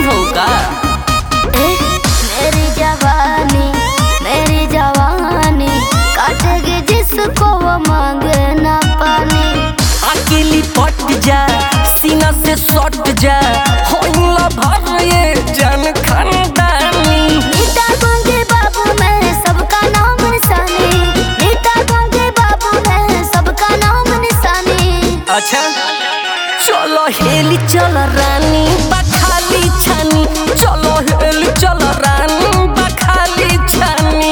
हो का? मेरी जवानी काटेगी जिसको वो मांगे ना पानी। अकेली पट जा सीना से सट जा होला भर ये जन खानदानी। नीता गंगे बाबू मैं सबका नाम निशानी। नीता गंगे बाबू मैं सबका नाम निशानी। अच्छा चलो हेली चल रानी बखाली छानी। चलो हेली चल रानी बखाली छानी।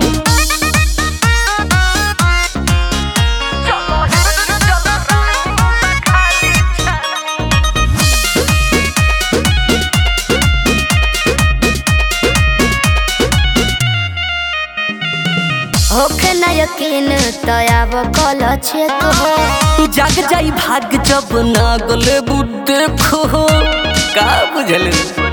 होखे ना यकीन तयाब कल छे तो जाग जाई भाग जब नागले बुद्धे खो का बुझल।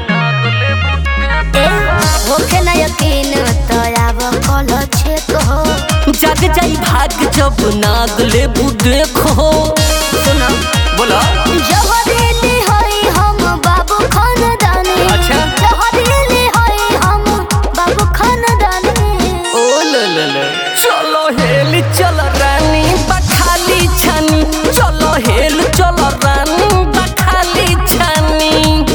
होखे ना यकीन तयाब कल छे तो जाग जाई भाग जब नागले बुद्धे खो। सुनो बोला जहरीली होई हम बाबू खानदानी। अच्छा। जहरीली होई हम बाबू खानदानी। ओ ले चलो हेल चल रानी बखाली छानी। चलो हेल चल रानी बखाली छानी।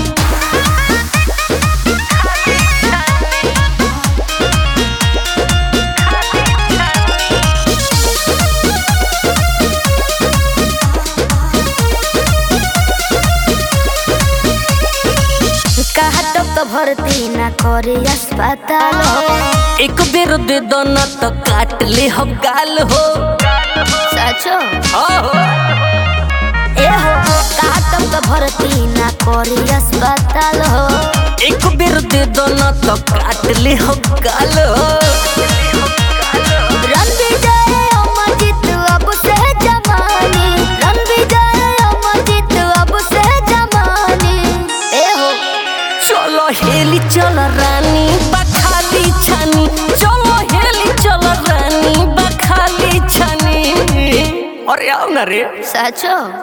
कहा तो भर्ती ना करे अस्पताल हो। एक बेर दे दो ना तो काट ले हम गाल हो। सचो आहो। ए हो कहा तो भर्ती ना करे अस्पताल हो। एक बेर दे दो ना तो काट ले हम गाल हो। रणविजय अमरजीत अब से जवानी। रणविजय अमरजीत अब से जवानी। ए हो चलो हेली चल रानी बखाली छानी। चलो हेली चल रानी बखाली छानी। अरे आओ ना रे। सचो।